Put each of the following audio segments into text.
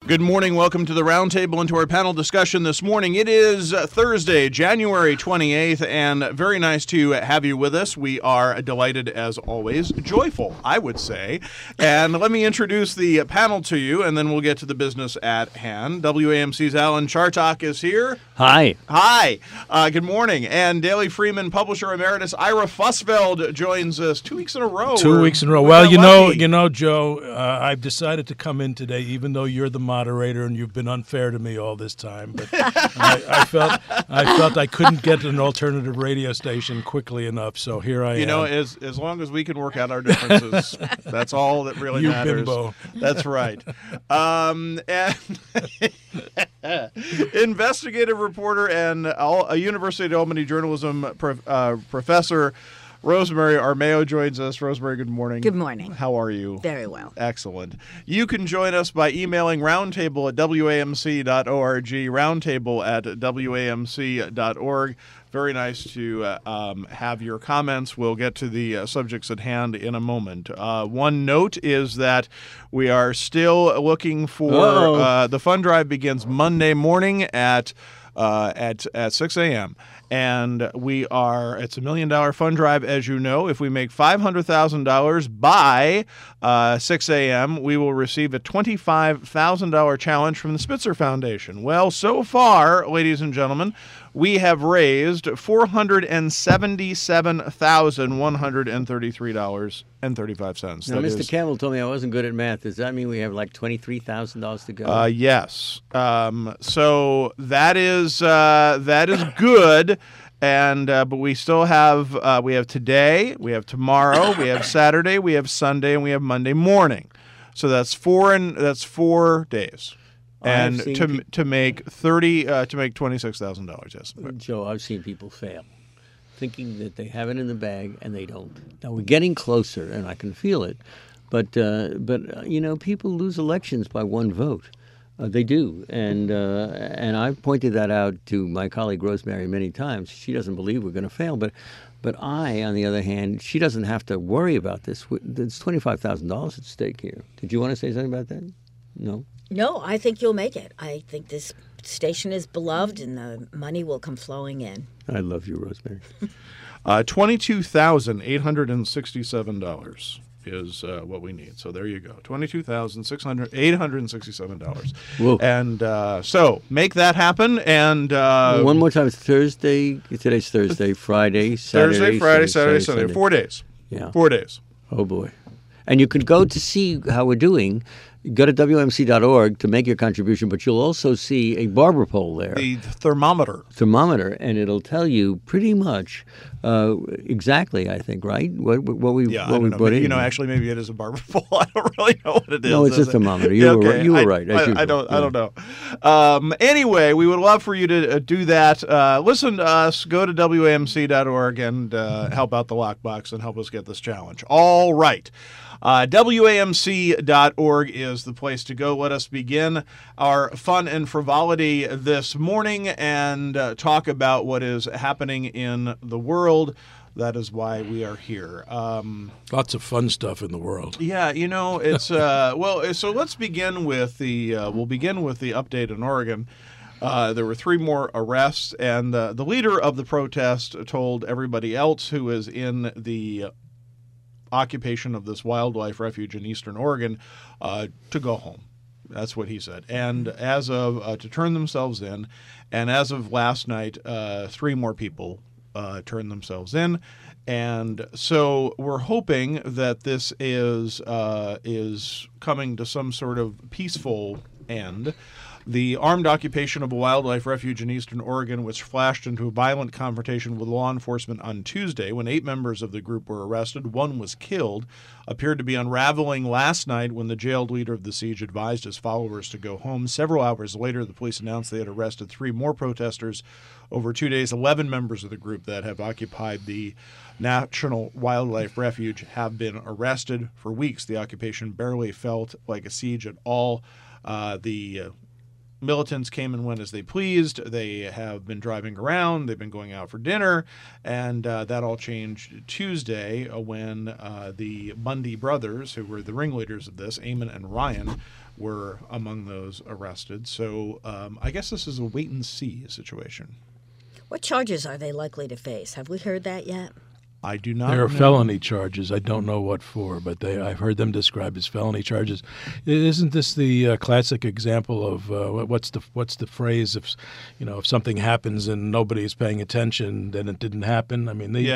Good morning. Welcome to the Roundtable and to our panel discussion this morning. It is Thursday, January 28th, and very nice to have you with us. We are delighted, as always, joyful, I would say. And let me introduce the panel to you, and then we'll get to the business at hand. WAMC's Alan Chartock is here. Hi. Hi. Good morning. And Daily Freeman publisher emeritus Ira Fussfeld joins us 2 weeks in a row. 2 weeks in a row. Well, you know, Joe, I've decided to come in today, even though you're the moderator and you've been unfair to me all this time. But I felt I couldn't get an alternative radio station quickly enough, so here I am. You know, as long as we can work out our differences, that's all that really matters. Bimbo. That's right. And investigative reporter and a University of Albany journalism professor Rosemary Armao joins us. Rosemary, good morning. Good morning. How are you? Very well. Excellent. You can join us by emailing roundtable@wamc.org, roundtable@wamc.org. Very nice to have your comments. We'll get to the subjects at hand in a moment. One note is that we are still looking for the fund drive begins Monday morning at 6 a.m. And it's $1 million fund drive, as you know. If we make $500,000 by 6 a.m., we will receive a $25,000 challenge from the Spitzer Foundation. Well, so far, ladies and gentlemen, we have raised $477,133.35. Now, Mr. Campbell told me I wasn't good at math. Does that mean we have like $23,000 to go? Yes. So that is good. And but we still have today, we have tomorrow, we have Saturday, we have Sunday, and we have Monday morning. So that's 4 days. And to make $26,000, yes. Joe, I've seen people fail, thinking that they have it in the bag and they don't. Now we're getting closer, and I can feel it. But you know, people lose elections by one vote. They do, and I've pointed that out to my colleague Rosemary many times. She doesn't believe we're going to fail, but I, on the other hand, she doesn't have to worry about this. There's $25,000 at stake here. Did you want to say something about that? No. No, I think you'll make it. I think this station is beloved, and the money will come flowing in. I love you, Rosemary. $22,867 is what we need. So there you go, $22,867. Whoa. And so make that happen. And one more time, it's Thursday. Today's Thursday, Friday, Saturday. Thursday, Friday, Saturday, Sunday. 4 days. Yeah. 4 days. Oh, boy. And you can go to see how we're doing. Go to WMC.org to make your contribution, but you'll also see a barber pole there. The thermometer. And it'll tell you pretty much exactly, I think, right? What we put in. You know, actually, maybe it is a barber pole. I don't really know what it is. No, it's a thermometer. You were right. I don't know. Anyway, we would love for you to do that. Listen to us. Go to WAMC.org and help out the lockbox and help us get this challenge. All right. WAMC.org is the place to go. Let us begin our fun and frivolity this morning and talk about what is happening in the world. That is why we are here. Lots of fun stuff in the world. Yeah, you know, it's well. So let's begin with the. We'll begin with the update in Oregon. There were 3 more arrests, and the leader of the protest told everybody else who is in the occupation of this wildlife refuge in eastern Oregon to go home. That's what he said. And as of to turn themselves in, and as of last night, 3 more people turned themselves in. And so we're hoping that this is coming to some sort of peaceful end. The armed occupation of a wildlife refuge in eastern Oregon, which flashed into a violent confrontation with law enforcement on Tuesday when 8 members of the group were arrested, 1 was killed, appeared to be unraveling last night when the jailed leader of the siege advised his followers to go home. Several hours later, the police announced they had arrested 3 more protesters. Over 2 days, 11 members of the group that have occupied the National Wildlife Refuge have been arrested. For weeks, the occupation barely felt like a siege at all. The Militants came and went as they pleased. They have been driving around. They've been going out for dinner. And that all changed Tuesday when the Bundy brothers, who were the ringleaders of this, Eamon and Ryan, were among those arrested. So I guess this is a wait-and-see situation. What charges are they likely to face? Have we heard that yet? I do not There are know. felony charges. I don't know what for, but I've heard them described as felony charges. Isn't this the classic example of what's the phrase? If something happens and nobody is paying attention, then it didn't happen. I mean, they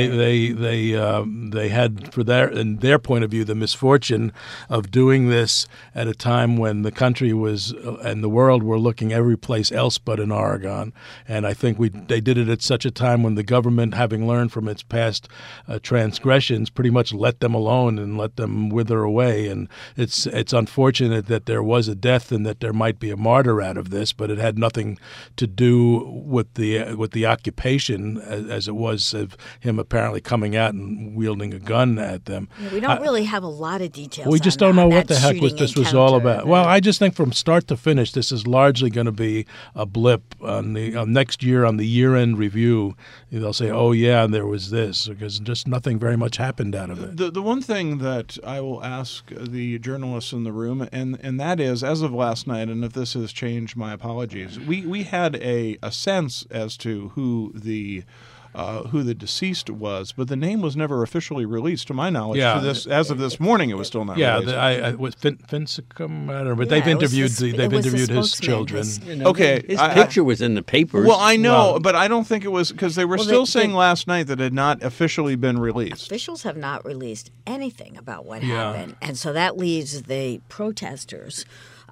had, in their point of view, the misfortune of doing this at a time when the country was and the world were looking every place else but in Oregon. And I think they did it at such a time when the government, having learned from its past transgressions, pretty much let them alone and let them wither away. And it's unfortunate that there was a death and that there might be a martyr out of this, but it had nothing to do with the occupation as it was of him apparently coming out and wielding a gun at them. Yeah, we don't really have a lot of details. We just on don't know that what the heck this was all encounter. about. Well, I just think from start to finish, this is largely going to be a blip on the next year on the year-end review. They'll say, "Oh yeah, there was this," because just nothing very much happened out of it. The one thing that I will ask the journalists in the room, and that is, as of last night, and if this has changed, my apologies, we had a sense as to who the deceased was, but the name was never officially released, to my knowledge. Yeah. As of this morning, it was still not released. I was Finsicum, I don't know, but Yeah, they've interviewed it was the his spokesman, children. Okay, His I- picture was in the papers. Well, I know, Well- but I don't think it was, because they were Well, still they- saying last night that it had not officially been released. Officials have not released anything about what Yeah. happened, and so that leaves the protesters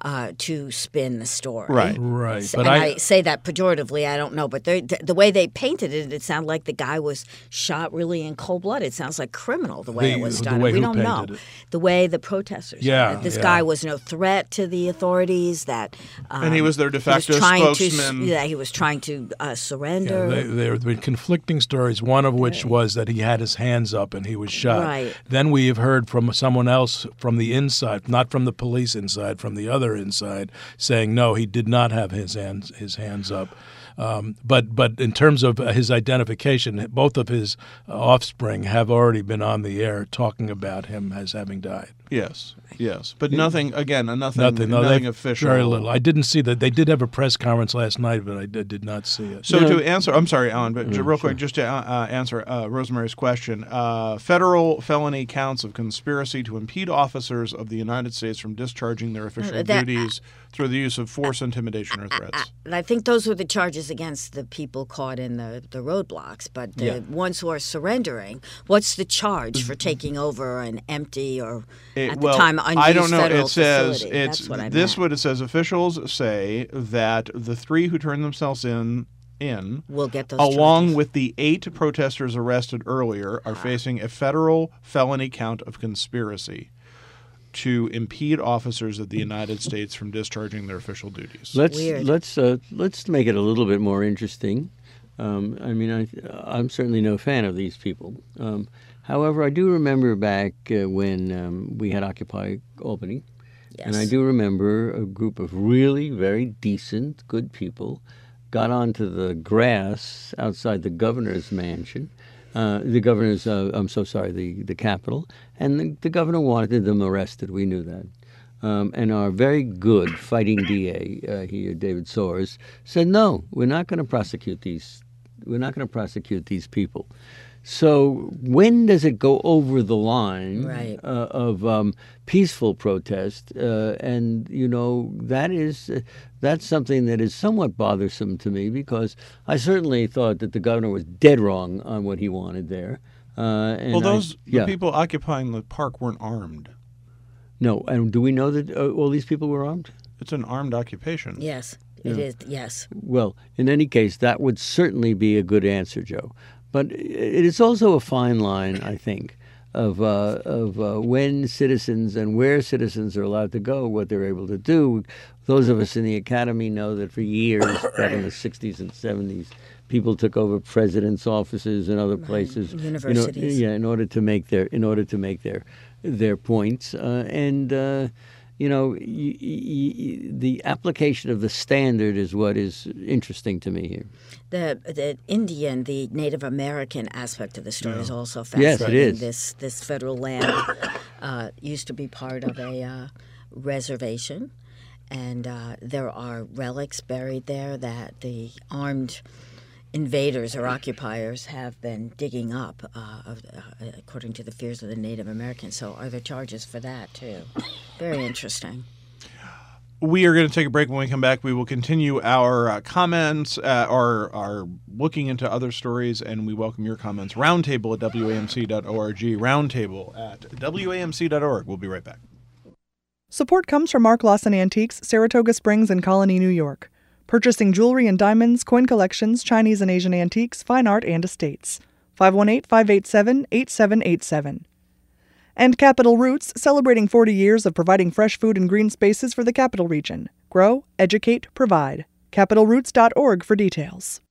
to spin the story. Right. Right, So- but and I- I say that pejoratively. I don't know, but the way they painted it, it sounded like the guy was shot really in cold blood. It sounds like criminal the way it was The done. way We who don't know painted it. the way the protesters. Yeah, this yeah. guy was no threat to the authorities. That And he was their de facto spokesman. He was trying to surrender. There have been conflicting stories, one of which was that he had his hands up and he was shot. Right. Then we have heard from someone else from the inside, not from the police inside, from the other inside, saying no, he did not have his hands up. But in terms of his identification, both of his offspring have already been on the air talking about him as having died. Yes, but nothing. Again, nothing No, they've- official. Very little. I didn't see that. They did have a press conference last night, but I did not see it. So to answer, I'm sorry, Alan, but real quick, just to answer Rosemary's question, federal felony counts of conspiracy to impede officers of the United States from discharging their official duties through the use of force, intimidation, or threats. And I think those were the charges against the people caught in the roadblocks. But the ones who are surrendering, what's the charge for taking over an empty or at the time unused I don't know. federal It says facility? That's what I this. meant. What it says. Officials say that the three who turned themselves in We'll get those along charges. with the 8 protesters arrested earlier, are facing a federal felony count of conspiracy to impede officers of the United States from discharging their official duties. Weird. Let's make it a little bit more interesting. I'm certainly no fan of these people. However, I do remember back when we had Occupy Albany, and I do remember a group of really very decent, good people got onto the grass outside the governor's mansion, the Capitol, and the governor wanted them arrested. We knew that. And our very good fighting DA here, David Soares, said, "No, we're not going to prosecute these. We're not going to prosecute these people." So when does it go over the line Right. of peaceful protest? And that's something that is somewhat bothersome to me, because I certainly thought that the governor was dead wrong on what he wanted there. The people occupying the park weren't armed. No, and do we know that all these people were armed? It's an armed occupation. Yes, it is. Yes. Well, in any case, that would certainly be a good answer, Joe. But it is also a fine line, I think, of when citizens and where citizens are allowed to go, what they're able to do. Those of us in the academy know that for years, back in the 60s and 70s, people took over presidents' offices and other places, Universities. in order to make their points. the application of the standard is what is interesting to me here. The Indian, the Native American aspect of the story is also fascinating. Yes, it is. This federal land used to be part of a reservation, and there are relics buried there that the armed invaders or occupiers have been digging up, according to the fears of the Native Americans. So are there charges for that, too? Very interesting. We are going to take a break. When we come back, we will continue our comments, our looking into other stories, and we welcome your comments. Roundtable at WAMC.org. Roundtable at WAMC.org. We'll be right back. Support comes from Mark Lawson Antiques, Saratoga Springs and Colony, New York. Purchasing jewelry and diamonds, coin collections, Chinese and Asian antiques, fine art, and estates. 518-587-8787. And Capital Roots, celebrating 40 years of providing fresh food and green spaces for the capital region. Grow, educate, provide. CapitalRoots.org for details.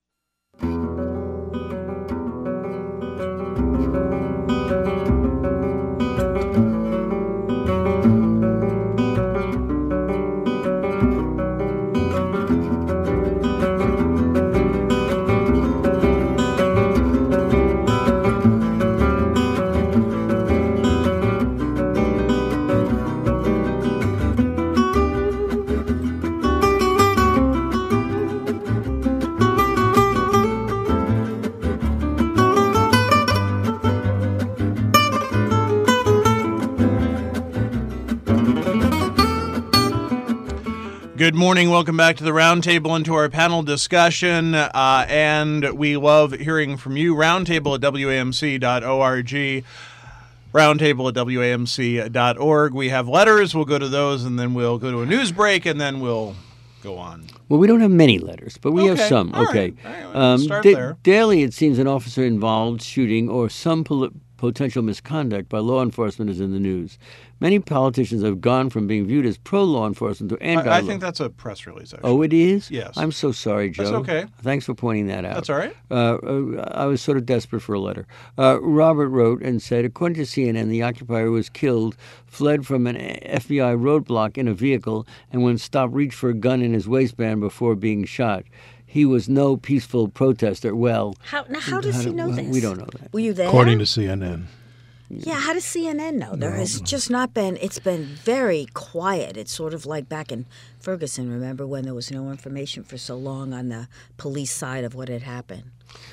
Good morning. Welcome back to the Roundtable and to our panel discussion. And we love hearing from you. Roundtable at WAMC.org. Roundtable at WAMC.org. We have letters. We'll go to those, and then we'll go to a news break, and then we'll go on. Well, we don't have many letters, but we have some. All okay. Right. All right. Start there. Daily, it seems an officer involved shooting or some potential misconduct by law enforcement is in the news. Many politicians have gone from being viewed as pro-law enforcement to anti-law. I think that's a press release, actually. Oh, it is? Yes. I'm so sorry, Joe. That's okay. Thanks for pointing that out. That's all right. I was sort of desperate for a letter. Robert wrote and said, according to CNN, the occupier was killed, fled from an FBI roadblock in a vehicle, and when stopped, reached for a gun in his waistband before being shot. He was no peaceful protester. Well, how does he know this? We don't know that. Were you there? According to CNN. Yeah, how does CNN know? There has just not been, it's been very quiet. It's sort of like back in Ferguson, remember, when there was no information for so long on the police side of what had happened.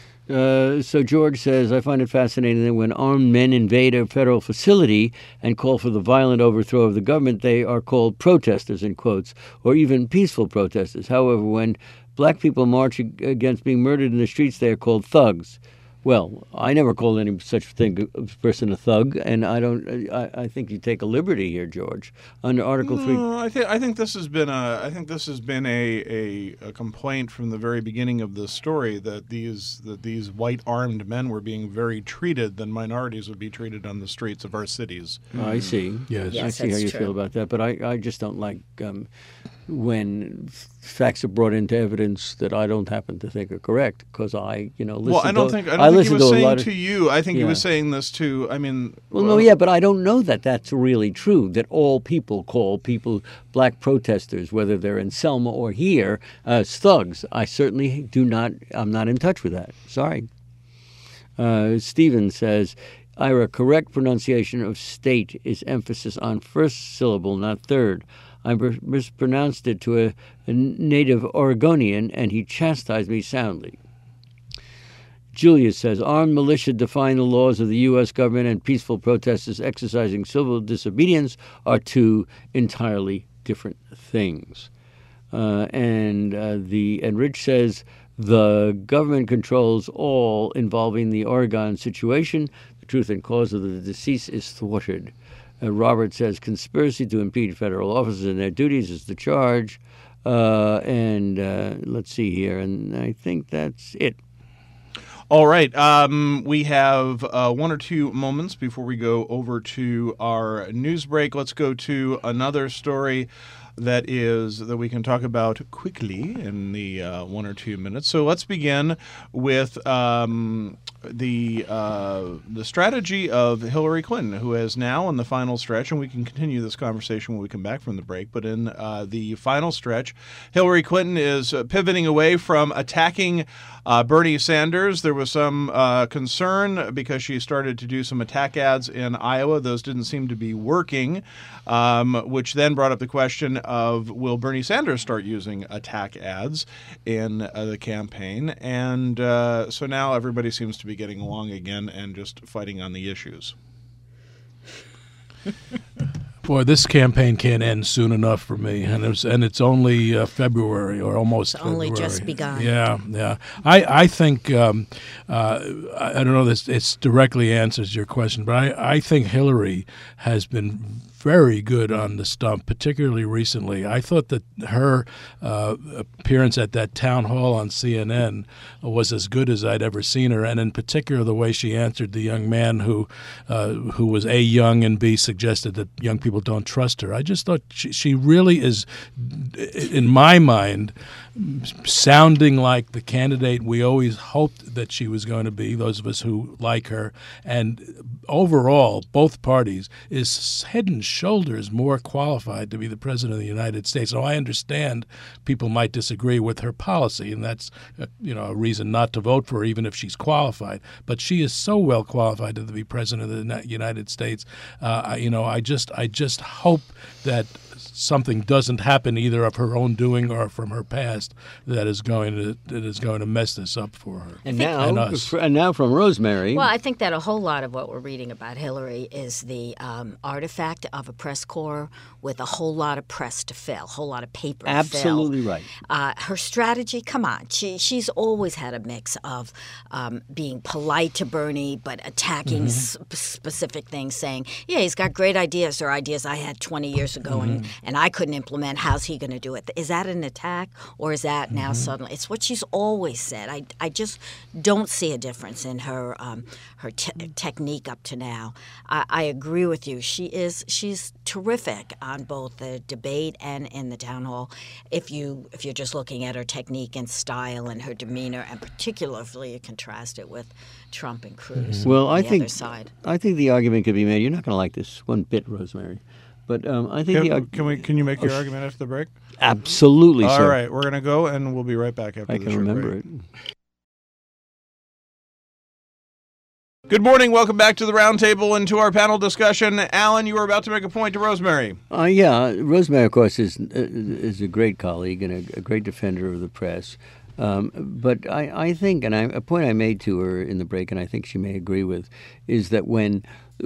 So George says, I find it fascinating that when armed men invade a federal facility and call for the violent overthrow of the government, they are called protesters, in quotes, or even peaceful protesters. However, when black people march against being murdered in the streets, they are called thugs. Well, I never called any such person a thug, and I think you take a liberty here, George. Under Article 3. I think this has been a complaint from the very beginning of this story that these white armed men were being very treated than minorities would be treated on the streets of our cities. I see. Yes, I see how you feel about that, but I just don't like when facts are brought into evidence that I don't happen to think are correct, because I don't think he was saying to you. I think he was saying this to. But I don't know that that's really true. That all people call people black protesters, whether they're in Selma or here, as thugs. I certainly do not. I'm not in touch with that. Sorry. Stephen says, Ira, correct pronunciation of state is emphasis on first syllable, not third. I mispronounced it to a native Oregonian, and he chastised me soundly. Julius says, armed militia defying the laws of the U.S. government and peaceful protesters exercising civil disobedience are two entirely different things. And Rich says, the government controls all involving the Oregon situation. The truth and cause of the deceased is thwarted. Robert says conspiracy to impede federal officers in their duties is the charge. Let's see here, and I think that's it. All right. We have one or two moments before we go over to our news break. Let's go to another story that we can talk about quickly in the 1 or 2 minutes. So let's begin with the strategy of Hillary Clinton, who is now in the final stretch, and we can continue this conversation when we come back from the break, but in the final stretch, Hillary Clinton is pivoting away from attacking Bernie Sanders. There was some concern because she started to do some attack ads in Iowa. Those didn't seem to be working, which then brought up the question of, will Bernie Sanders start using attack ads in the campaign? And so now everybody seems to be getting along again and just fighting on the issues. Boy, this campaign can't end soon enough for me, and it's only February or almost. It's only February. just begun. Yeah. I think I don't know this. It directly answers your question, but I think Hillary has been very good on the stump, particularly recently. I thought that her appearance at that town hall on CNN was as good as I'd ever seen her, and in particular the way she answered the young man who was A, young, and B, suggested that young people don't trust her. I just thought she really is, in my mind, sounding like the candidate we always hoped that she was going to be, those of us who like her. And overall, both parties is head and shoulders more qualified to be the president of the United States. So I understand people might disagree with her policy, and that's a reason not to vote for her, even if she's qualified. But she is so well qualified to be president of the United States. I just hope that something doesn't happen either of her own doing or from her past that is going to mess this up for her. And now from Rosemary. Well, I think that a whole lot of what we're reading about Hillary is the artifact of a press corps with a whole lot of press to fill, a whole lot of paper to fill. Absolutely right. Her strategy, come on, she's always had a mix of being polite to Bernie but attacking specific things, saying, yeah, he's got great ideas. They're ideas I had 20 years ago and I couldn't implement. How's he going to do it? Is that an attack, or is that now suddenly? It's what she's always said. I just don't see a difference in her technique up to now. I agree with you. She's terrific on both the debate and in the town hall. If you're just looking at her technique and style and her demeanor, and particularly you contrast it with Trump and Cruz. Well, on the other side. I think the argument could be made. You're not going to like this one bit, Rosemary. But I think can you make your argument after the break? Absolutely, sir. All right, we're going to go, and we'll be right back after I the can short remember break. it. Good morning. Welcome back to the roundtable and to our panel discussion. Alan, you were about to make a point to Rosemary. Yeah, Rosemary, of course, is a great colleague and a great defender of the press. But I think, and a point I made to her in the break, and I think she may agree with, is that when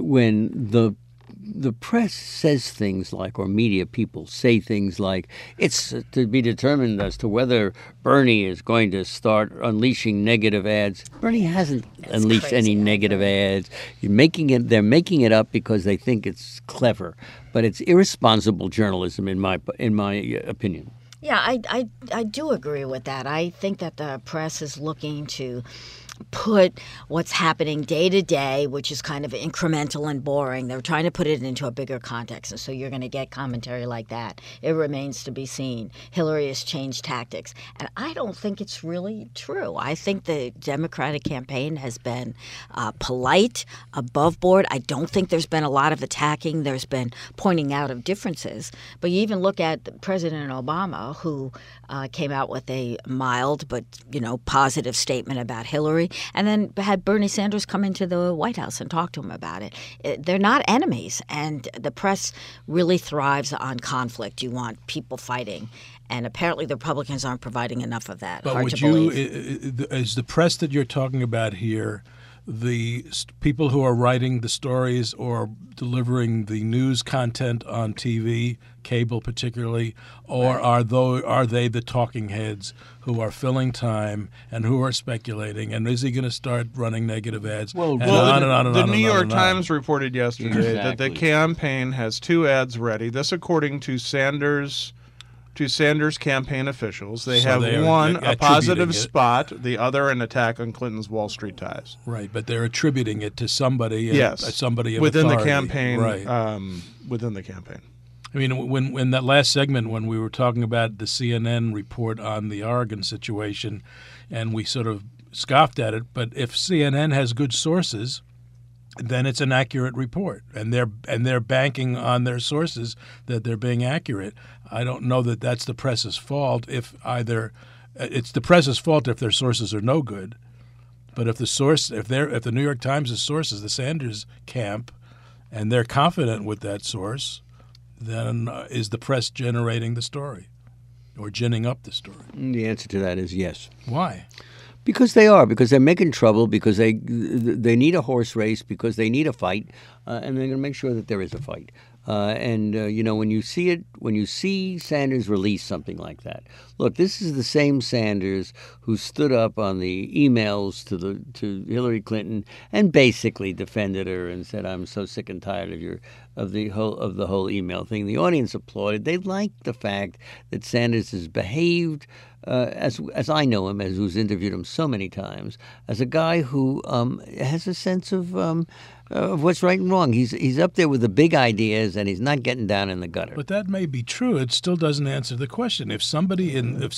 the press says things like, or media people say things like, it's to be determined as to whether Bernie is going to start unleashing negative ads. Bernie hasn't unleashed any negative ads. They're making it up because they think it's clever, but it's irresponsible journalism in my opinion. Yeah, I do agree with that. I think that the press is looking to put what's happening day to day, which is kind of incremental and boring. They're trying to put it into a bigger context, and so you're going to get commentary like that. It remains to be seen. Hillary has changed tactics, and I don't think it's really true. I think the Democratic campaign has been polite, above board. I don't think there's been a lot of attacking. There's been pointing out of differences. But you even look at President Obama, who came out with a mild but positive statement about Hillary, and then had Bernie Sanders come into the White House and talk to him about it. They're not enemies, and the press really thrives on conflict. You want people fighting, and apparently the Republicans aren't providing enough of that. But Hard to believe. Is the press that you're talking about here the people who are writing the stories or delivering the news content on TV, cable particularly, or are they the talking heads who are filling time and who are speculating? And is he going to start running negative ads? The New York Times reported yesterday that the campaign has 2 ads ready. This according to Sanders campaign officials. They have one, a positive spot, the other, an attack on Clinton's Wall Street ties. Right, but they're attributing it to somebody. Yes, somebody of within authority. The campaign. Right. Within the campaign. I mean, when that last segment, when we were talking about the CNN report on the Oregon situation, and we sort of scoffed at it, but if CNN has good sources, then it's an accurate report, and they're banking on their sources that they're being accurate. I don't know that that's the press's fault. If it's the press's fault if their sources are no good, but if the New York Times' source is the Sanders camp, and they're confident with that source, then is the press generating the story or ginning up the story? The answer to that is yes. Why? Because they are. Because they're making trouble. Because they need a horse race. Because they need a fight, and they're going to make sure that there is a fight. When you see Sanders release something like that, look, this is the same Sanders who stood up on the emails to Hillary Clinton and basically defended her and said, "I'm so sick and tired of the whole email thing." The audience applauded. They liked the fact that Sanders has behaved, as I know him, as who's interviewed him so many times, as a guy who has a sense of what's right and wrong. He's up there with the big ideas, and he's not getting down in the gutter. But that may be true. It still doesn't answer the question. If somebody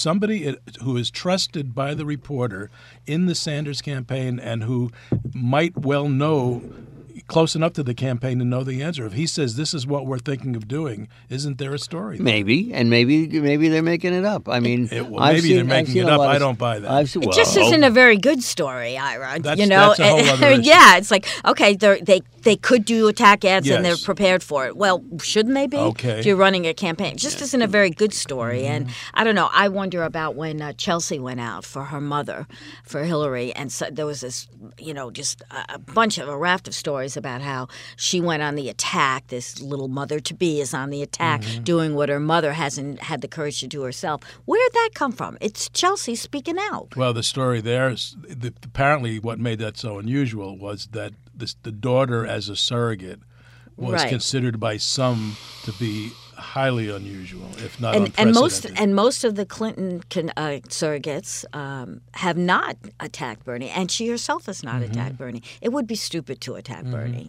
who is trusted by the reporter in the Sanders campaign and who might well know close enough to the campaign to know the answer, if he says this is what we're thinking of doing, isn't there a story there? Maybe they're making it up. I mean, maybe they're making it up. I don't buy that. It just isn't a very good story, Ira. That's a whole other issue. Yeah, it's like, okay, they could do attack ads and they're prepared for it. Well, shouldn't they be? Okay. If you're running a campaign. It just isn't a very good story. And I don't know. I wonder about when Chelsea went out for her mother, for Hillary, and so there was this, just a raft of stories about how she went on the attack. This little mother-to-be is on the attack, doing what her mother hasn't had the courage to do herself. Where'd that come from? It's Chelsea speaking out. Well, the story there is apparently what made that so unusual was that the daughter as a surrogate was considered by some to be highly unusual, if not unprecedented. And most of the Clinton surrogates have not attacked Bernie, and she herself has not attacked Bernie. It would be stupid to attack Bernie.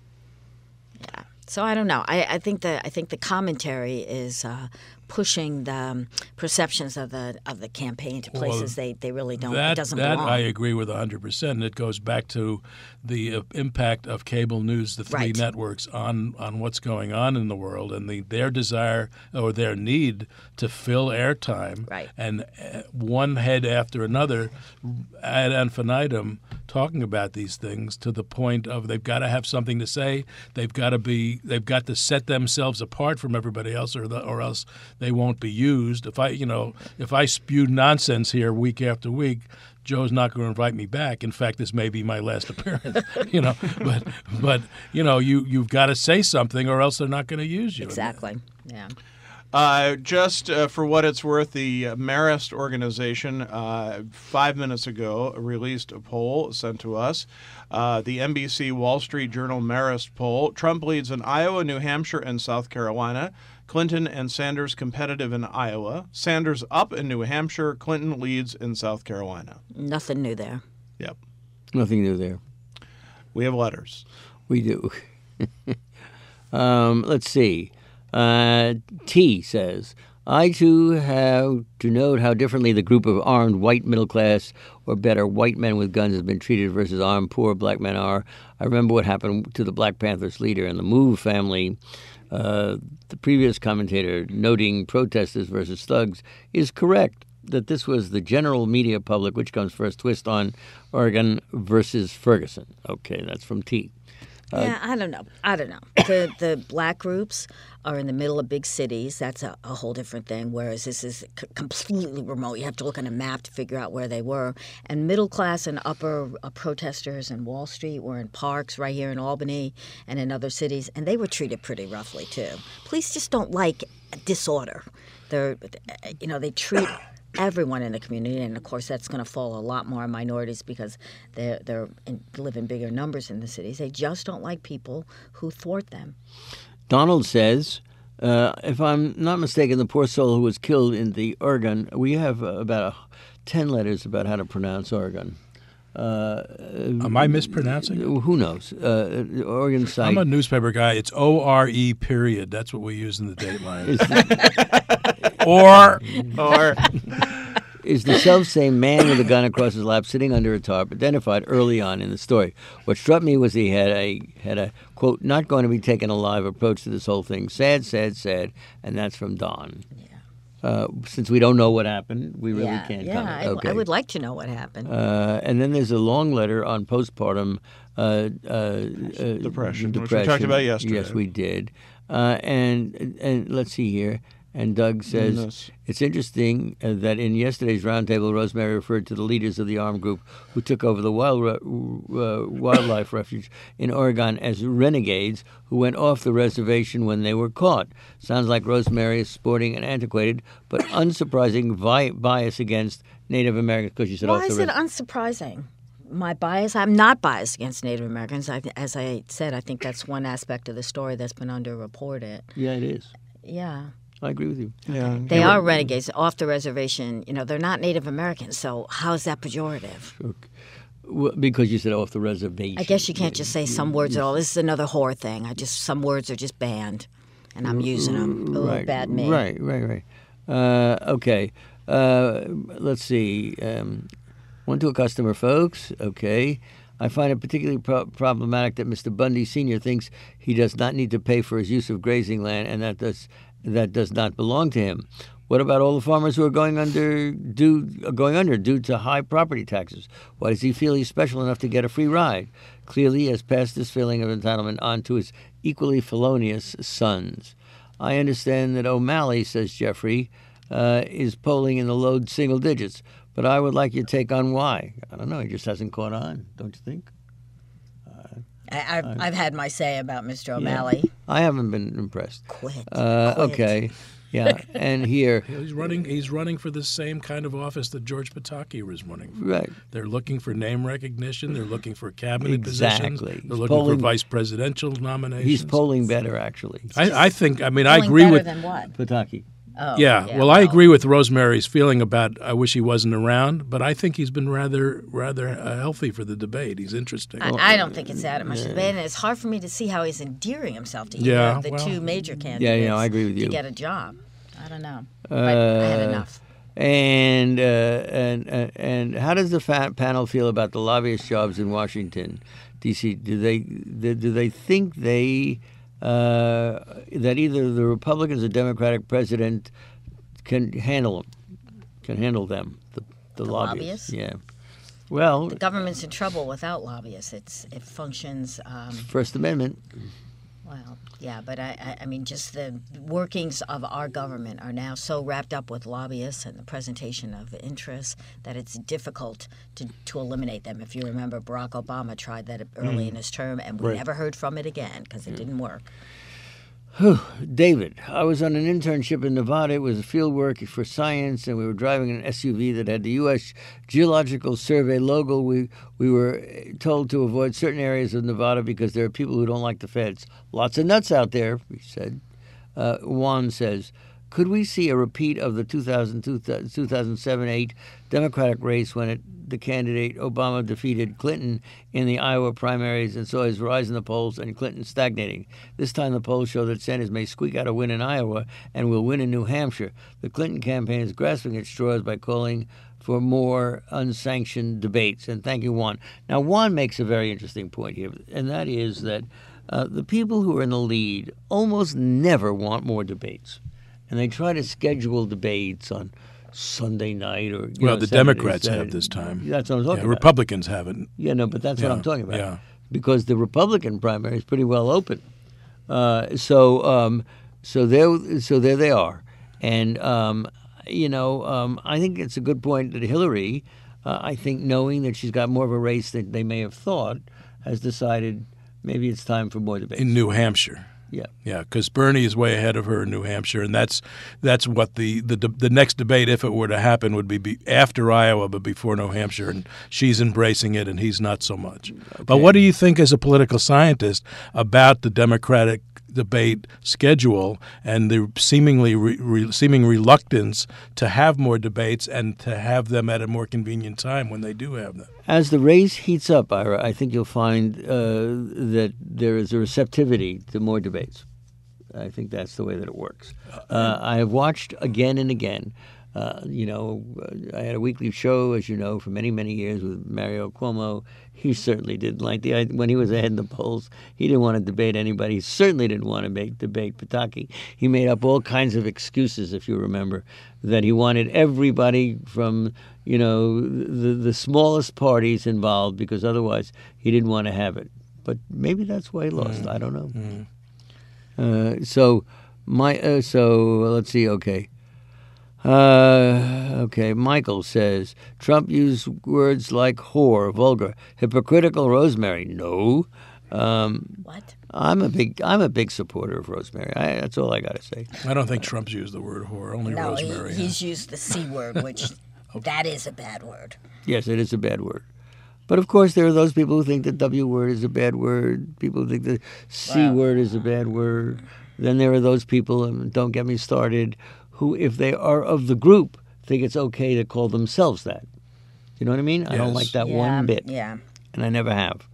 Yeah. So I don't know. I think the commentary is pushing the perceptions of the campaign to places they really don't. It doesn't belong. That I agree with 100%. And it goes back to the impact of cable news, the three networks, on what's going on in the world, and their desire or their need to fill airtime. Right. And one head after another, ad infinitum, talking about these things to the point of they've got to have something to say. They've got to set themselves apart from everybody else, or else they won't be used. If I spew nonsense here week after week, Joe's not going to invite me back. In fact, this may be my last appearance. But you've got to say something, or else they're not going to use you. Exactly. Yeah. Just for what it's worth, the Marist organization 5 minutes ago released a poll sent to us. The NBC Wall Street Journal Marist poll. Trump leads in Iowa, New Hampshire, and South Carolina. Clinton and Sanders competitive in Iowa. Sanders up in New Hampshire. Clinton leads in South Carolina. Nothing new there. Yep. Nothing new there. We have letters. We do. Let's see. T says, I too have to note how differently the group of armed white middle class, or better, white men with guns has been treated versus armed poor black men are. I remember what happened to the Black Panthers leader and the Move family. The previous commentator noting protesters versus thugs is correct that this was the general media public, which comes first, twist on Oregon versus Ferguson. Okay, that's from T. Yeah, I don't know. The black groups are in the middle of big cities. That's a whole different thing, whereas this is completely remote. You have to look on a map to figure out where they were. And middle class and upper protesters in Wall Street were in parks right here in Albany and in other cities, and they were treated pretty roughly, too. Police just don't like disorder. They treat everyone in the community, and of course that's going to fall a lot more on minorities because they live in bigger numbers in the cities. They just don't like people who thwart them. Donald says, if I'm not mistaken, the poor soul who was killed in the Oregon, we have about 10 letters about how to pronounce Oregon. Am I mispronouncing it? Who knows? Oregon site. I'm a newspaper guy. It's O-R-E period. That's what we use in the Dateline. Or is the self-same man with a gun across his lap sitting under a tarp identified early on in the story. What struck me was he had a quote, not going to be taken alive approach to this whole thing. Sad, sad, sad. And that's from Don. Yeah. Since we don't know what happened, we really can't comment. Okay. I would like to know what happened. And then there's a long letter on postpartum depression, which we talked about yesterday. Yes, we did. And let's see here. And Doug says, it's interesting that in yesterday's roundtable, Rosemary referred to the leaders of the armed group who took over the wildlife refuge in Oregon as renegades who went off the reservation when they were caught. Sounds like Rosemary is sporting an antiquated but unsurprising bias against Native Americans. Because you said, why is it unsurprising? My bias? I'm not biased against Native Americans. As I said, I think that's one aspect of the story that's been underreported. Yeah, it is. Yeah. I agree with you. Yeah, they are renegades off the reservation. You know, they're not Native Americans, so how is that pejorative? Okay. Well, because you said off the reservation. I guess you can't just say some words at all. This is another whore thing. Some words are just banned, and I'm using them. Right, bad me. Right. Okay. Let's see. One to a customer, folks. Okay. I find it particularly problematic that Mr. Bundy Sr. thinks he does not need to pay for his use of grazing land, and that does not belong to him. What about all the farmers who are going under due to high property taxes? Why does he feel he's special enough to get a free ride? Clearly, he has passed this feeling of entitlement on to his equally felonious sons. I understand that O'Malley, says Jeffrey, is polling in the low single digits, but I would like your take on why. I don't know. He just hasn't caught on, don't you think? I've had my say about Mr. O'Malley. Yeah. I haven't been impressed. Quit. Okay. Yeah, and here he's running for the same kind of office that George Pataki was running for. Right. They're looking for name recognition. They're looking for cabinet positions. They're he's looking for vice presidential nominations. He's polling better, actually. I agree with than what? Pataki. Oh, yeah. Well, I agree with Rosemary's feeling about I wish he wasn't around, but I think he's been rather healthy for the debate. He's interesting. I don't think it's that much debate, and it's hard for me to see how he's endearing himself to either of the two major candidates. I agree with you. To get a job. I don't know. But I had enough. And how does the panel feel about the lobbyist jobs in Washington, D.C.? Do they think that either the Republicans or Democratic president can handle them, the lobbyists? Yeah. Well, the government's in trouble without lobbyists. It functions. First Amendment. Well, yeah, but I mean, just the workings of our government are now so wrapped up with lobbyists and the presentation of interests that it's difficult to eliminate them. If you remember, Barack Obama tried that early in his term, and we never heard from it again because it didn't work. David, I was on an internship in Nevada. It was field work for science, and we were driving an SUV that had the U.S. Geological Survey logo. We were told to avoid certain areas of Nevada because there are people who don't like the feds. Lots of nuts out there, we said. Juan says, could we see a repeat of the 2007-8 Democratic race when the candidate Obama defeated Clinton in the Iowa primaries and saw his rise in the polls and Clinton stagnating? This time the polls show that Sanders may squeak out a win in Iowa and will win in New Hampshire. The Clinton campaign is grasping at straws by calling for more unsanctioned debates. And thank you, Juan. Now, Juan makes a very interesting point here, and that is that the people who are in the lead almost never want more debates. And they try to schedule debates on Sunday night or the Democrats have this time. That's what I'm talking about. Republicans haven't. Yeah, no, but that's what I'm talking about. Yeah. Because the Republican primary is pretty well open. So there they are. And I think it's a good point that Hillary, I think, knowing that she's got more of a race than they may have thought, has decided maybe it's time for more debates in New Hampshire. Yeah, because Bernie is way ahead of her in New Hampshire, and that's what the next debate, if it were to happen, would be after Iowa, but before New Hampshire, and she's embracing it, and he's not so much. Okay. But what do you think, as a political scientist, about the Democratic debate schedule and the seeming reluctance to have more debates and to have them at a more convenient time when they do have them. As the race heats up, Ira, I think you'll find that there is a receptivity to more debates. I think that's the way that it works. I have watched again and again. I had a weekly show, as you know, for many, many years with Mario Cuomo. He certainly didn't like when he was ahead in the polls, he didn't want to debate anybody. He certainly didn't want to debate Pataki. He made up all kinds of excuses, if you remember, that he wanted everybody from, the smallest parties involved because otherwise he didn't want to have it. But maybe that's why he lost. I don't know. So let's see. Okay. Michael says Trump used words like whore, vulgar, hypocritical, Rosemary. No. What? I'm a big supporter of Rosemary. That's all I got to say. I don't think Trump's used the word whore. Only Rosemary. He's used the C word, which that is a bad word. Yes, it is a bad word. But of course, there are those people who think the W word is a bad word. People who think the C word is a bad word. Then there are those people, and don't get me started, who, if they are of the group, think it's okay to call themselves that. You know what I mean? Yes. I don't like that one bit. Yeah. And I never have.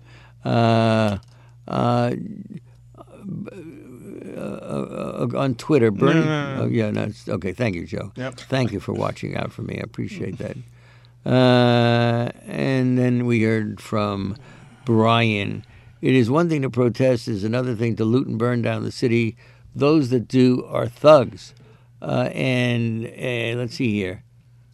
On Twitter, Bernie. No. Okay, thank you, Joe. Yep. Thank you for watching out for me. I appreciate that. And then we heard from Brian. It is one thing to protest, is another thing to loot and burn down the city. Those that do are thugs. And let's see here.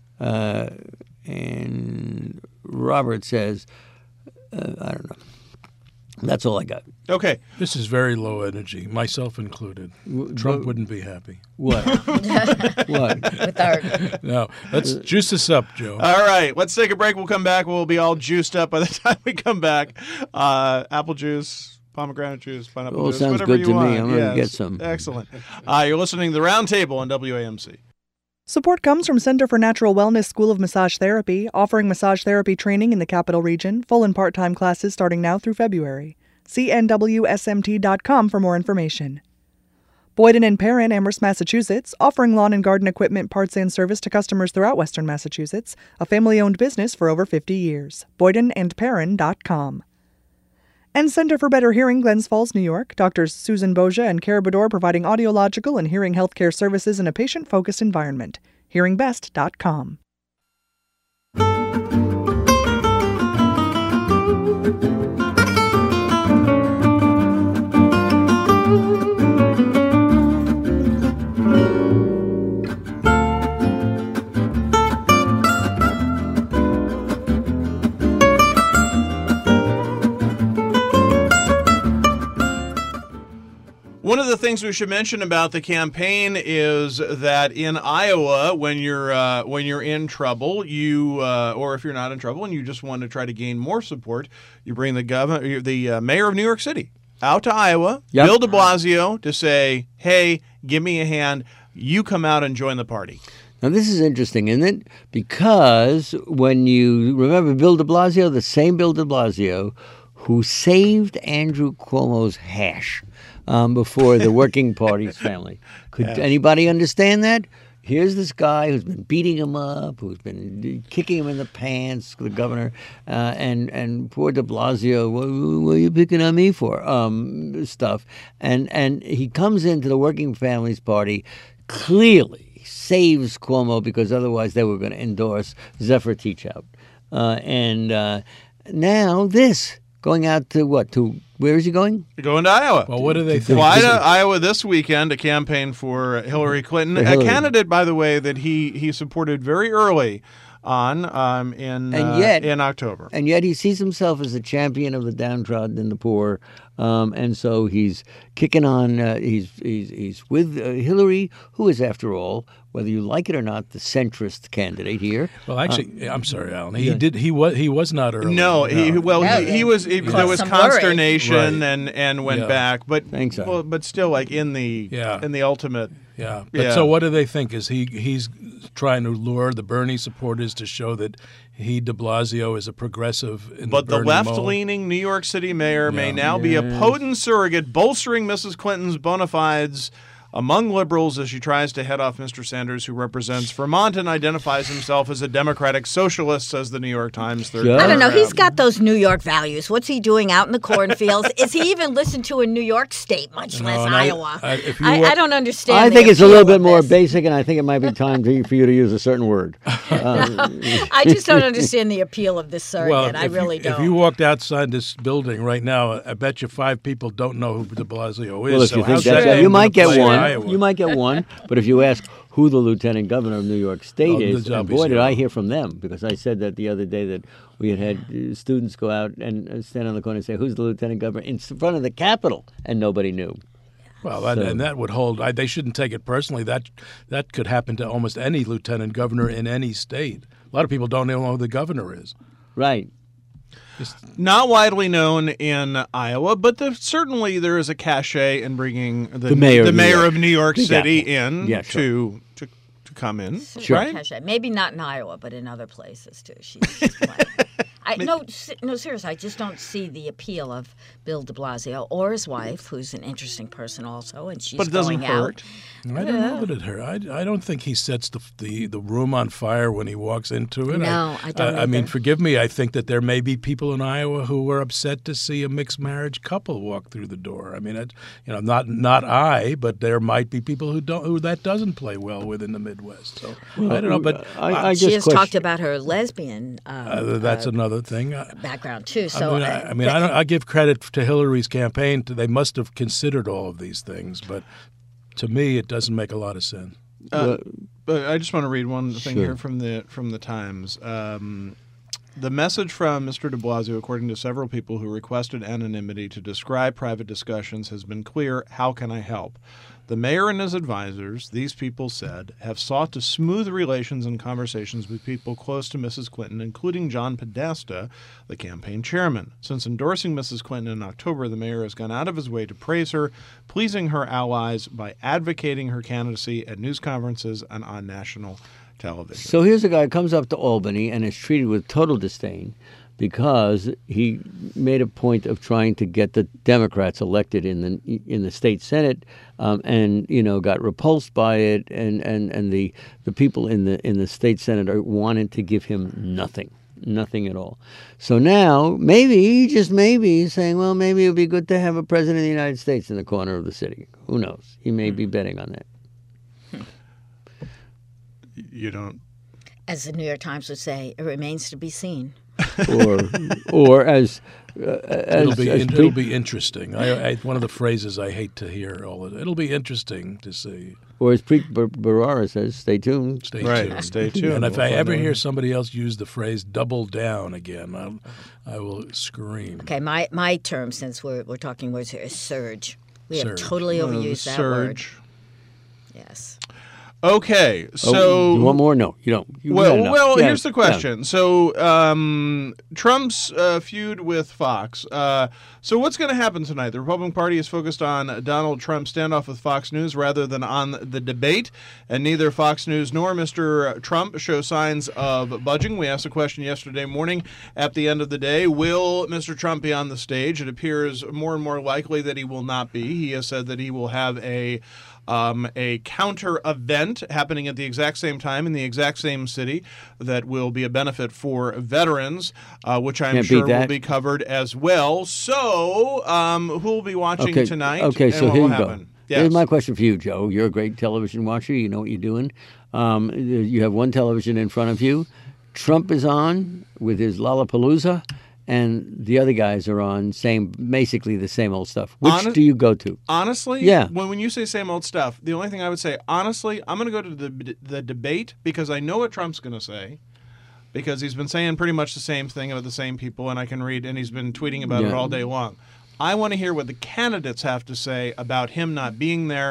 And Robert says, I don't know. That's all I got. Okay. This is very low energy, myself included. Trump wouldn't be happy. What? What? With our... No, let's juice this up, Joe. All right. Let's take a break. We'll come back. We'll be all juiced up by the time we come back. Apple juice, pomegranate juice, pineapple juice, sounds whatever good you to want. me. I'm going to get some. Excellent. You're listening to The Roundtable on WAMC. Support comes from Center for Natural Wellness School of Massage Therapy, offering massage therapy training in the Capital Region, full and part-time classes starting now through February. See nwsmt.com for more information. Boyden & Perrin, Amherst, Massachusetts, offering lawn and garden equipment, parts, and service to customers throughout Western Massachusetts, a family-owned business for over 50 years. BoydenandPerrin.com. And Center for Better Hearing, Glens Falls, New York, Drs. Susan Boja and Cara Bador providing audiological and hearing healthcare services in a patient-focused environment. HearingBest.com. One of the things we should mention about the campaign is that in Iowa, when you're in trouble, or if you're not in trouble and you just want to try to gain more support, you bring the mayor of New York City out to Iowa, Bill de Blasio, to say, "Hey, give me a hand. You come out and join the party." Now, this is interesting, isn't it? Because when you remember Bill de Blasio, the same Bill de Blasio who saved Andrew Cuomo's hash before the Working Party's family. Could anybody understand that? Here's this guy who's been beating him up, who's been kicking him in the pants, the governor, and poor de Blasio, what are you picking on me for? Stuff. And he comes into the Working Families Party, clearly saves Cuomo because otherwise they were going to endorse Zephyr Teachout. Now this, going out to what? Where is he going? Going to Iowa. Well, what do they think? Fly to Iowa this weekend to campaign for Hillary Clinton, a candidate, by the way, that he supported very early on in October. And yet he sees himself as a champion of the downtrodden and the poor, and so he's kicking on. He's with Hillary, who is, after all, whether you like it or not, the centrist candidate here. Well, actually, I'm sorry, Alan. He was not early. No, he was. There was consternation and went back, but Thanks, but still, like in the ultimate. Yeah. But Yeah. So what do they think? Is he's trying to lure the Bernie supporters to show that de Blasio is a progressive in But the Bernie mold? left-leaning New York City mayor may Yeah. now be a potent surrogate, bolstering Mrs. Clinton's bona fides among liberals as she tries to head off Mr. Sanders, who represents Vermont and identifies himself as a democratic socialist, says the New York Times. Sure. I don't know. He's paragraph. got those New York values. What's he doing out in the cornfields? Is he even listened to a New York state, much less and Iowa? if you I don't understand. I the think it's a appeal little of bit more this. basic, and I think it might be time for you to use a certain word. I just don't understand the appeal of this surrogate. Well, I really don't. If you walked outside this building right now, I bet you 5 people don't know who de Blasio is. Well, if so you how's think that that's even you might gonna get play in one. Iowa? You might get one. But if you ask who the lieutenant governor of New York State Oh, is, that'll and be boy, did zero. I hear from them, because I said that the other day that we had students go out and stand on the corner and say, "Who's the lieutenant governor?" in front of the Capitol, and nobody knew. Well, So- and that would hold. They shouldn't take it personally. That could happen to almost any lieutenant governor in any state. A lot of people don't know who the governor is. Right. Not widely known in Iowa, but certainly there is a cachet in bringing the mayor of New mayor York. of New York City Exactly. in Yeah, sure. to come in. Sure. Right? Cachet. Maybe not in Iowa, but in other places too. She's playing. No, seriously, I just don't see the appeal of Bill de Blasio or his wife, who's an interesting person also, and she's But it doesn't going hurt. out. I don't know that it hurt. I don't think he sets the room on fire when he walks into it. No, I don't I mean, either. forgive me. I think that there may be people in Iowa who were upset to see a mixed marriage couple walk through the door. I mean, not I, but there might be people who that doesn't play well with in the Midwest. So I don't know, but I She just has talked question- about her lesbian that's another thing. background too. So I give credit to Hillary's campaign. They must have considered all of these things, but to me, it doesn't make a lot of sense. But I just want to read one thing Sure. here from the Times. The message from Mr. de Blasio, according to several people who requested anonymity to describe private discussions, has been clear. How can I help? The mayor and his advisors, these people said, have sought to smooth relations and conversations with people close to Mrs. Clinton, including John Podesta, the campaign chairman. Since endorsing Mrs. Clinton in October, the mayor has gone out of his way to praise her, pleasing her allies by advocating her candidacy at news conferences and on national television. So here's a guy who comes up to Albany and is treated with total disdain because he made a point of trying to get the Democrats elected in the state Senate, and got repulsed by it, and the people in the state Senate wanted to give him nothing at all. So now maybe, just maybe, he's saying, well, maybe it would be good to have a president of the United States in the corner of the city. Who knows? He may be betting on that. You don't. as the New York Times would say, it remains to be seen. or as It'll be interesting. One of the phrases I hate to hear all of it. It'll be interesting to see. Or as Preet Bharara says, stay tuned. Stay Right, tuned. stay tuned. And if We'll I find ever out. hear somebody else use the phrase "double down" again, I will scream. Okay, my term, since we're talking words here, is surge. We have Surge. totally overused that word. Surge. Yes. Okay, so Oh, you want more? No, you don't. You got enough. Well, Yeah, here's the question. So, Trump's feud with Fox. So, what's going to happen tonight? The Republican Party is focused on Donald Trump's standoff with Fox News rather than on the debate, and neither Fox News nor Mr. Trump show signs of budging. We asked a question yesterday morning at the end of the day. Will Mr. Trump be on the stage? It appears more and more likely that he will not be. He has said that he will have a counter event happening at the exact same time in the exact same city that will be a benefit for veterans, which I'm Can't sure beat will that. be covered as well. So, who will be watching Okay, tonight? Okay, and so what here will you go. happen? Yes. Here's my question for you, Joe. You're a great television watcher. You know what you're doing. You have one television in front of you. Trump is on with his Lollapalooza, and the other guys are on basically the same old stuff. Which do you go to? Honestly, Yeah. when you say same old stuff, the only thing I would say, honestly, I'm going to go to the debate because I know what Trump's going to say. Because he's been saying pretty much the same thing about the same people, and I can read, and he's been tweeting about it Yeah. all day long. I want to hear what the candidates have to say about him not being there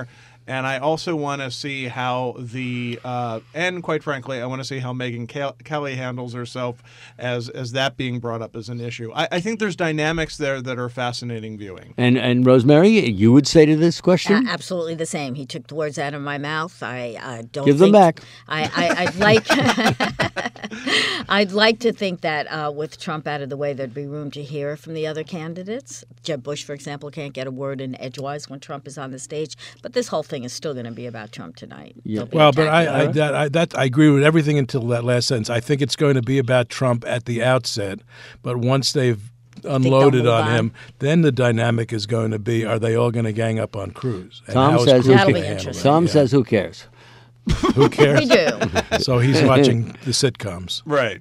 And I also want to see how and quite frankly, I want to see how Megyn Kelly handles herself as that being brought up as an issue. I think there's dynamics there that are fascinating viewing. And Rosemary, you would say to this question? Absolutely the same. He took the words out of my mouth. I don't give them back. I'd like I'd like to think that with Trump out of the way, there'd be room to hear from the other candidates. Jeb Bush, for example, can't get a word in edgewise when Trump is on the stage. But this whole thing is still going to be about Trump tonight. Yeah. Well, but I agree with everything until that last sentence. I think it's going to be about Trump at the outset, but once they've unloaded on him, then the dynamic is going to be: are they all going to gang up on Cruz? And Tom how is says, Cruz That'll gonna be handle interesting. that? Tom Yeah. says, who cares? Who cares? We do. So he's watching the sitcoms. Right.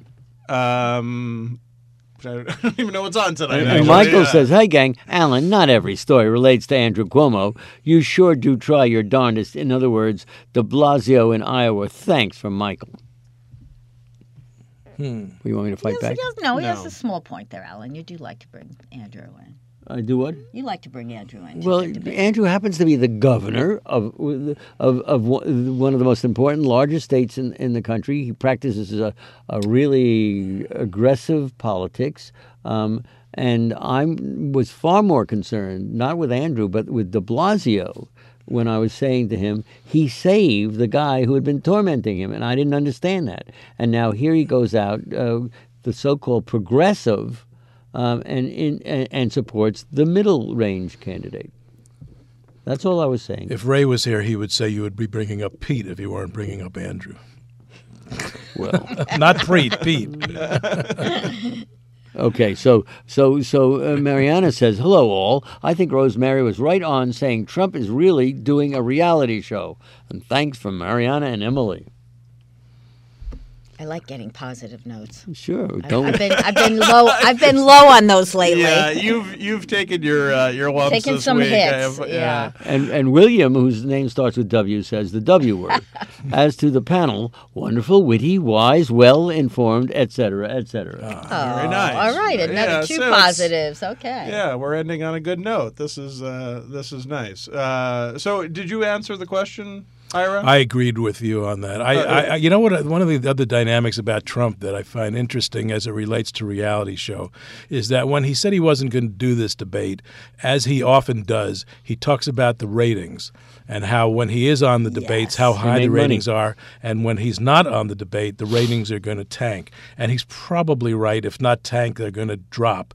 I don't even know what's on tonight. And actually. Michael Yeah. says, hey, gang, Alan, not every story relates to Andrew Cuomo. You sure do try your darndest. In other words, de Blasio in Iowa. Thanks from Michael. You want me to fight back? He has a small point there, Alan. You do like to bring Andrew in. I do what? You like to bring Andrew in. Well, Andrew happens to be the governor of one of the most important, largest states in the country. He practices a really aggressive politics. And I was far more concerned, not with Andrew, but with de Blasio, when I was saying to him, he saved the guy who had been tormenting him, and I didn't understand that. And now here he goes out, the so-called progressive, and supports the middle-range candidate. That's all I was saying. If Ray was here, he would say you would be bringing up Pete if you weren't bringing up Andrew. Well, Not Pete. okay, so Mariana says, hello all. I think Rosemary was right on saying Trump is really doing a reality show. And thanks from Mariana and Emily. I like getting positive notes. Sure. I've been low on those lately. Yeah, you've taken your lumps Taken this some week. hits. Yeah. And William, whose name starts with W, says the W word. As to the panel, wonderful, witty, wise, well-informed, etc., etc. Very nice. All right, another two positives. Okay. Yeah, we're ending on a good note. This is nice. So, did you answer the question, Ira? I agreed with you on that. I you know what? One of the other dynamics about Trump that I find interesting as it relates to reality show is that when he said he wasn't going to do this debate, as he often does, he talks about the ratings and how when he is on the debates, how high the ratings are, and when he's not on the debate, the ratings are going to tank. And he's probably right. If not tank, they're going to drop.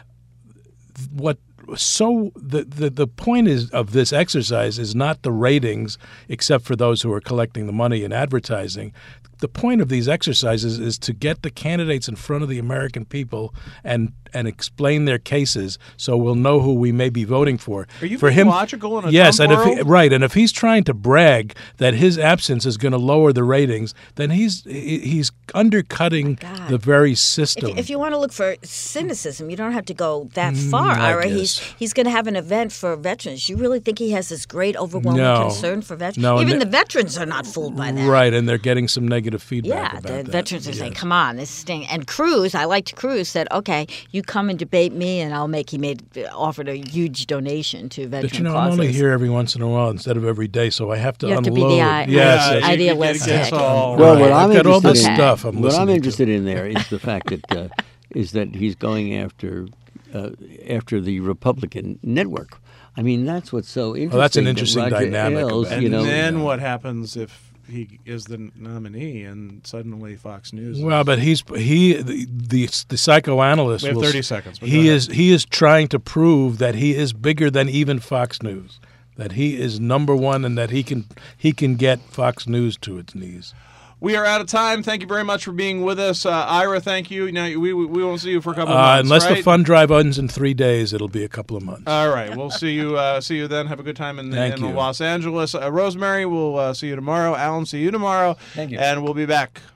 So the point of this exercise is not the ratings, except for those who are collecting the money in advertising. The point of these exercises is to get the candidates in front of the American people and explain their cases, so we'll know who we may be voting for. Are you for being him, logical in a yes, Trump and world? and if he's trying to brag that his absence is going to lower the ratings, then he's undercutting the very system. If you want to look for cynicism, you don't have to go that far, Ira. He's going to have an event for veterans. You really think he has this great, overwhelming concern for veterans? No, even the veterans are not fooled by that. Right, and they're getting some negative feedback Yeah, about the that. veterans are saying, "Come on, this stinks." And Cruz, I liked Cruz, said, "Okay, you come and debate me, and I'll make." He offered a huge donation to veteran But causes. I'm only here every once in a while instead of every day, so I have to You have unload. to be the yes, idealistic. Well, what I'm I've got all this interested in, stuff I'm what I'm listening interested in there is the fact that is that he's going after the Republican network. I mean, that's what's so interesting. Well, that's an interesting that Roger dynamic Ailes, about And it. then what happens if he is the nominee and suddenly Fox News? Well, but the psychoanalyst. We have will 30 seconds, but go He ahead. is trying to prove that he is bigger than even Fox News, that he is number one, and that he can get Fox News to its knees. We are out of time. Thank you very much for being with us. Ira, thank you. Now, we won't see you for a couple of months, Unless right? the fund drive ends in 3 days, it'll be a couple of months. All right. We'll see you then. Have a good time in Thank you. Los Angeles. Rosemary, we'll see you tomorrow. Alan, see you tomorrow. Thank you. And we'll be back